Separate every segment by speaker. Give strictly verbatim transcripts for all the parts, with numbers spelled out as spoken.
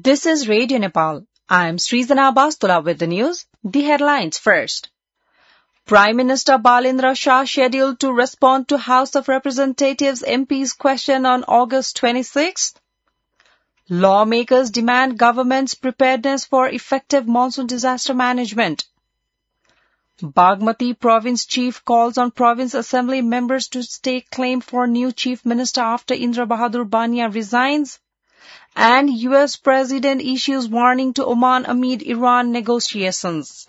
Speaker 1: This is Radio Nepal. I am Srizana Bastula with the news. The headlines first. Prime Minister Balendra Shah scheduled to respond to House of Representatives M P's question on August twenty-sixth. Lawmakers demand government's preparedness for effective monsoon disaster management. Bagmati Province Chief calls on Province Assembly members to stake claim for new Chief Minister after Indra Bahadur Bania resigns. And U S President issues warning to Oman amid Iran negotiations.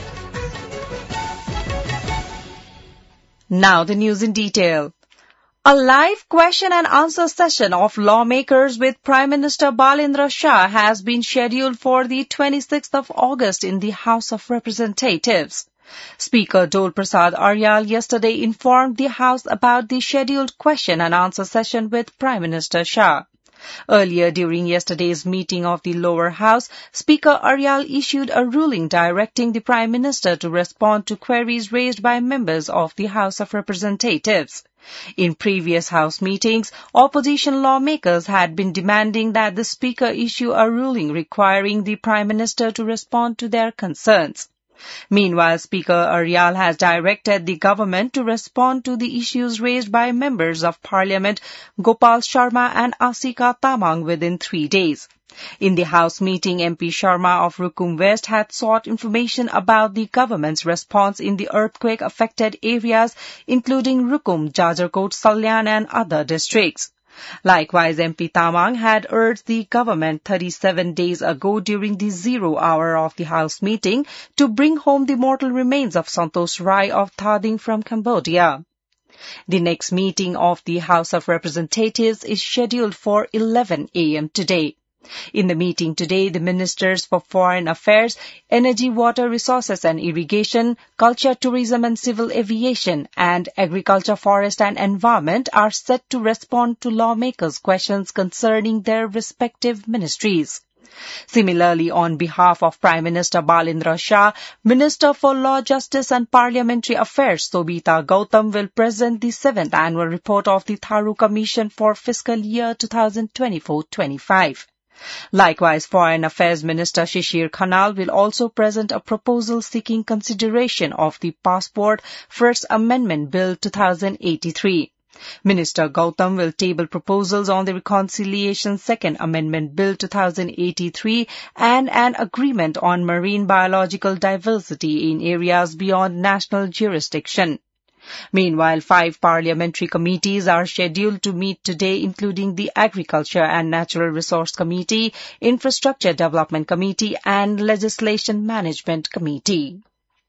Speaker 1: Now the news in detail. A live question and answer session of lawmakers with Prime Minister Balendra Shah has been scheduled for the twenty-sixth of August in the House of Representatives. Speaker Dol Prasad Aryal yesterday informed the House about the scheduled question and answer session with Prime Minister Shah. Earlier during yesterday's meeting of the lower house, Speaker Aryal issued a ruling directing the Prime Minister to respond to queries raised by members of the House of Representatives. In previous House meetings, opposition lawmakers had been demanding that the Speaker issue a ruling requiring the Prime Minister to respond to their concerns. Meanwhile, Speaker Aryal has directed the government to respond to the issues raised by members of Parliament Gopal Sharma and Asika Tamang within three days. In the House meeting, M P Sharma of Rukum West had sought information about the government's response in the earthquake-affected areas, including Rukum, Jajarkot, Salyan and other districts. Likewise, M P Tamang had urged the government thirty-seven days ago during the zero hour of the House meeting to bring home the mortal remains of Santosh Rai of Thading from Cambodia. The next meeting of the House of Representatives is scheduled for eleven a m today. In the meeting today, the Ministers for Foreign Affairs, Energy, Water Resources and Irrigation, Culture, Tourism and Civil Aviation, and Agriculture, Forest and Environment are set to respond to lawmakers' questions concerning their respective ministries. Similarly, on behalf of Prime Minister Balendra Shah, Minister for Law, Justice and Parliamentary Affairs Sobita Gautam will present the seventh annual report of the Tharu Commission for fiscal year twenty twenty-four twenty-five. Likewise, Foreign Affairs Minister Shishir Khanal will also present a proposal seeking consideration of the Passport First Amendment Bill two thousand eighty-three. Minister Gautam will table proposals on the Reconciliation Second Amendment Bill two thousand eighty-three and an agreement on marine biological diversity in areas beyond national jurisdiction. Meanwhile, five parliamentary committees are scheduled to meet today, including the Agriculture and Natural Resource Committee, Infrastructure Development Committee and Legislation Management Committee.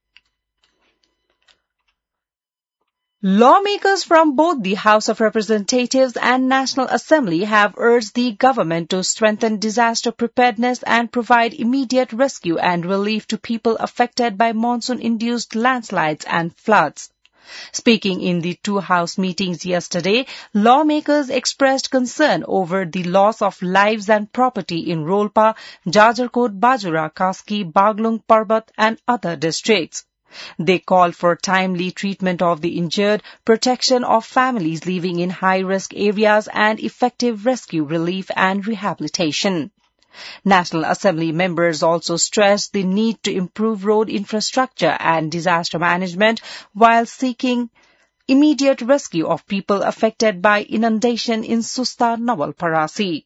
Speaker 1: Lawmakers from both the House of Representatives and National Assembly have urged the government to strengthen disaster preparedness and provide immediate rescue and relief to people affected by monsoon-induced landslides and floods. Speaking in the two House meetings yesterday, lawmakers expressed concern over the loss of lives and property in Rolpa, Jajarkot, Bajura, Kaski, Baglung, Parbat and other districts. They called for timely treatment of the injured, protection of families living in high-risk areas and effective rescue, relief and rehabilitation. National Assembly members also stressed the need to improve road infrastructure and disaster management while seeking immediate rescue of people affected by inundation in Susta Nawalparasi.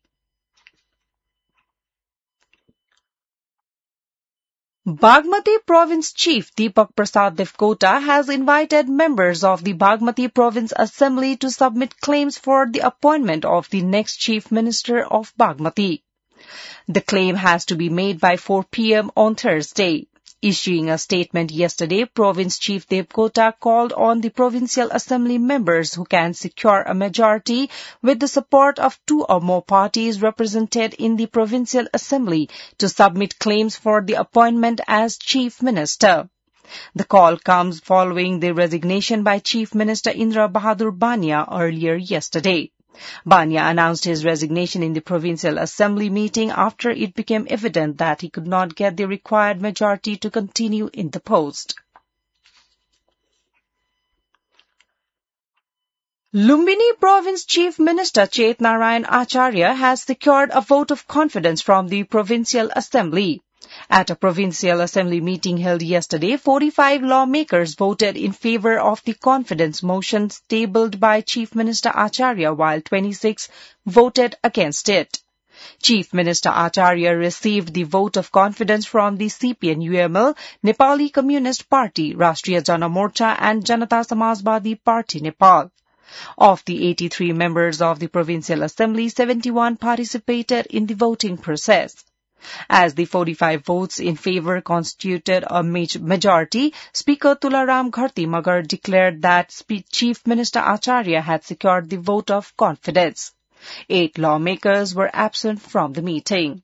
Speaker 1: Bagmati Province Chief Deepak Prasad Devkota has invited members of the Bagmati Province Assembly to submit claims for the appointment of the next Chief Minister of Bagmati. The claim has to be made by four p m on Thursday. Issuing a statement yesterday, Province Chief Devkota called on the Provincial Assembly members who can secure a majority with the support of two or more parties represented in the Provincial Assembly to submit claims for the appointment as Chief Minister. The call comes following the resignation by Chief Minister Indra Bahadur Bania earlier yesterday. Bania announced his resignation in the Provincial Assembly meeting after it became evident that he could not get the required majority to continue in the post. Lumbini Province Chief Minister Chet Narayan Acharya has secured a vote of confidence from the Provincial Assembly. At a Provincial Assembly meeting held yesterday, forty-five lawmakers voted in favour of the confidence motions tabled by Chief Minister Acharya, while twenty-six voted against it. Chief Minister Acharya received the vote of confidence from the C P N U M L, Nepali Communist Party, Rashtriya Jana Morcha and Janata Samajwadi Party Nepal. Of the eighty-three members of the Provincial Assembly, seventy-one participated in the voting process. As the forty-five votes in favour constituted a majority, Speaker Tularam Gharti Magar declared that Chief Minister Acharya had secured the vote of confidence. Eight lawmakers were absent from the meeting.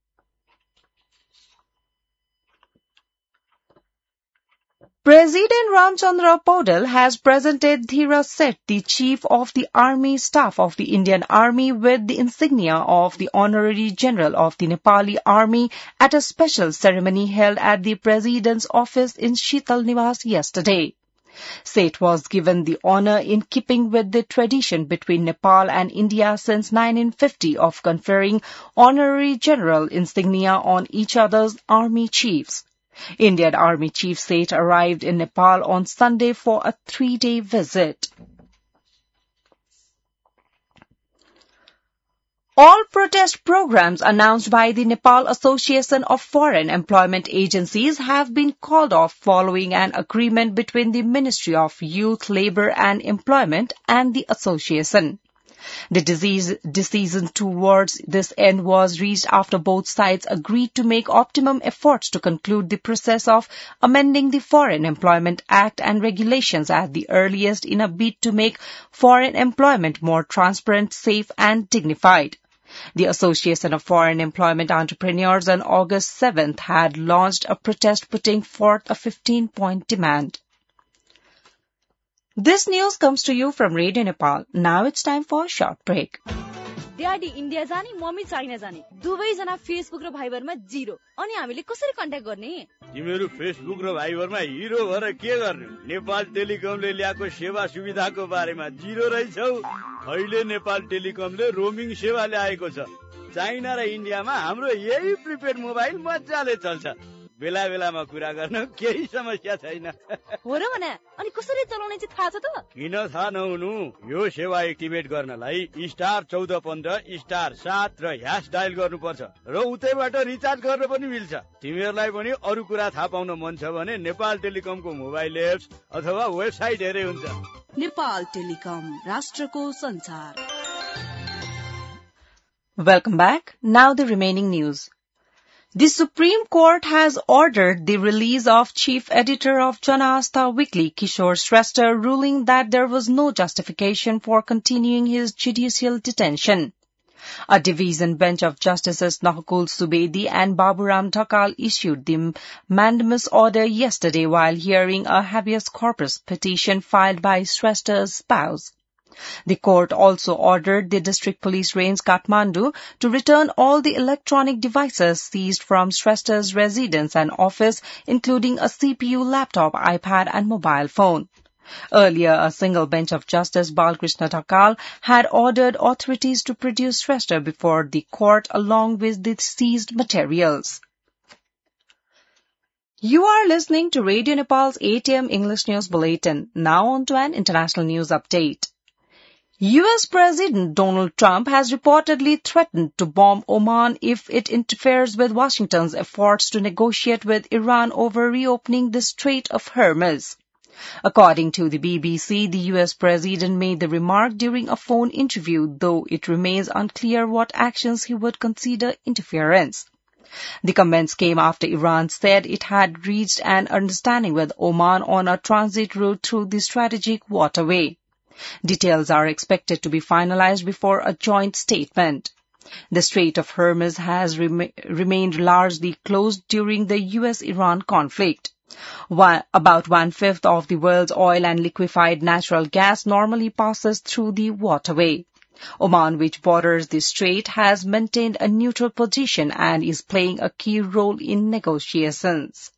Speaker 1: President Ramchandra Paudel has presented Dhira Seth, the Chief of the Army Staff of the Indian Army, with the insignia of the Honorary General of the Nepali Army at a special ceremony held at the President's office in Sheetal Niwas yesterday. Seth was given the honour in keeping with the tradition between Nepal and India since nineteen fifty of conferring Honorary General insignia on each other's army chiefs. Indian Army Chief Seth arrived in Nepal on Sunday for a three-day visit. All protest programs announced by the Nepal Association of Foreign Employment Agencies have been called off following an agreement between the Ministry of Youth, Labour and Employment and the association. The disease, decision towards this end was reached after both sides agreed to make optimum efforts to conclude the process of amending the Foreign Employment Act and regulations at the earliest in a bid to make foreign employment more transparent, safe and dignified. The Association of Foreign Employment Entrepreneurs on August seventh had launched a protest putting forth a fifteen-point demand. This news comes to you from Radio Nepal. Now it's time for a short break.
Speaker 2: Daddy India जाने mummy China जाने दुवैजना Facebook र भाइबरमा zero अनि हामीले कसरी contact गर्ने
Speaker 3: तिमीहरू Facebook र भाइबरमा हिरो भएर के गर्ने नेपाल टेलिकमले ल्याएको सेवा सुविधाको बारेमा जिरो रहेछौ अहिले नेपाल टेलिकमले रोमिङ सेवा ल्याएको छ चाइना र इन्डियामा हाम्रो यही प्रिपेड मोबाइल मजाले चल्छ बेला बेलामा कुरा गर्न केही समस्या छैन
Speaker 2: हो र भने अनि कसरी चलाउने चाहिँ थाहा छ त
Speaker 3: किन थाहा नहुनु यो सेवा एक्टिभेट गर्नलाई स्टार चौध पन्ध्र स्टार सात र ह्यास डायल गर्नुपर्छ र उतैबाट रिचार्ज गर्न पनि मिल्छ तिमीहरूलाई पनि अरू कुरा थाहा पाउन मन छ भने नेपाल टेलिकमको मोबाइल एप्स अथवा वेबसाइट हेरे हुन्छ
Speaker 4: नेपाल टेलिकम राष्ट्रको संचार
Speaker 1: Welcome back. Now the remaining news. The Supreme Court has ordered the release of Chief Editor of Jan Aastha Weekly, Kishore Shrestha, ruling that there was no justification for continuing his judicial detention. A division bench of Justices Nahkul Subedi and Baburam Dhakal issued the mandamus order yesterday while hearing a habeas corpus petition filed by Shrestha's spouse. The court also ordered the District Police Range Kathmandu to return all the electronic devices seized from Shrestha's residence and office, including a C P U, laptop, iPad and mobile phone. Earlier, a single bench of Justice Balkrishna Dhakal had ordered authorities to produce Shrestha before the court along with the seized materials. You are listening to Radio Nepal's eight a m English News Bulletin. Now on to an international news update. U S President Donald Trump has reportedly threatened to bomb Oman if it interferes with Washington's efforts to negotiate with Iran over reopening the Strait of Hormuz. According to the B B C, the U S President made the remark during a phone interview, though it remains unclear what actions he would consider interference. The comments came after Iran said it had reached an understanding with Oman on a transit route through the strategic waterway. Details are expected to be finalized before a joint statement. The Strait of Hormuz has rem- remained largely closed during the U S Iran conflict. One, about one-fifth of the world's oil and liquefied natural gas normally passes through the waterway. Oman, which borders the strait, has maintained a neutral position and is playing a key role in negotiations.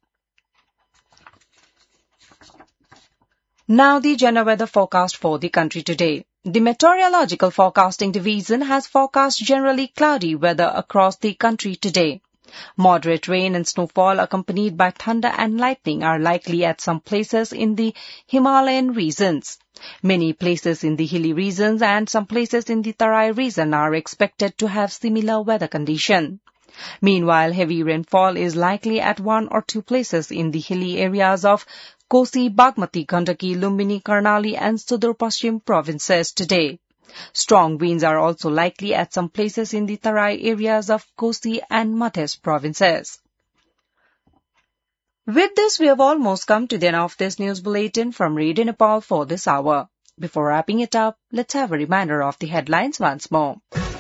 Speaker 1: Now the general weather forecast for the country today. The Meteorological Forecasting Division has forecast generally cloudy weather across the country today. Moderate rain and snowfall accompanied by thunder and lightning are likely at some places in the Himalayan regions. Many places in the hilly regions and some places in the Tarai region are expected to have similar weather condition. Meanwhile, heavy rainfall is likely at one or two places in the hilly areas of Kosi, Bagmati, Gandaki, Lumbini, Karnali and Sudur Paschim provinces today. Strong winds are also likely at some places in the Tarai areas of Kosi and Madhes provinces. With this, we have almost come to the end of this news bulletin from Radio Nepal for this hour. Before wrapping it up, let's have a reminder of the headlines once more.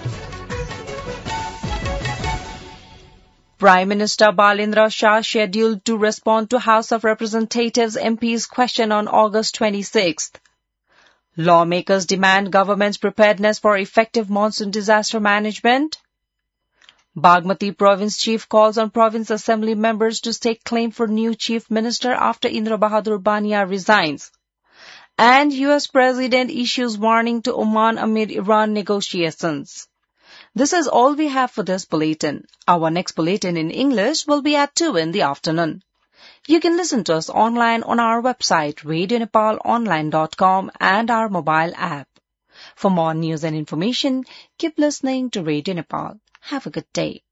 Speaker 1: Prime Minister Balendra Shah scheduled to respond to House of Representatives M P's question on August twenty-sixth. Lawmakers demand government's preparedness for effective monsoon disaster management. Bagmati Province Chief calls on Province Assembly members to stake claim for new Chief Minister after Indra Bahadur Bania resigns. And U S President issues warning to Oman amid Iran negotiations. This is all we have for this bulletin. Our next bulletin in English will be at two in the afternoon. You can listen to us online on our website, radio nepal online dot com, and our mobile app. For more news and information, keep listening to Radio Nepal. Have a good day.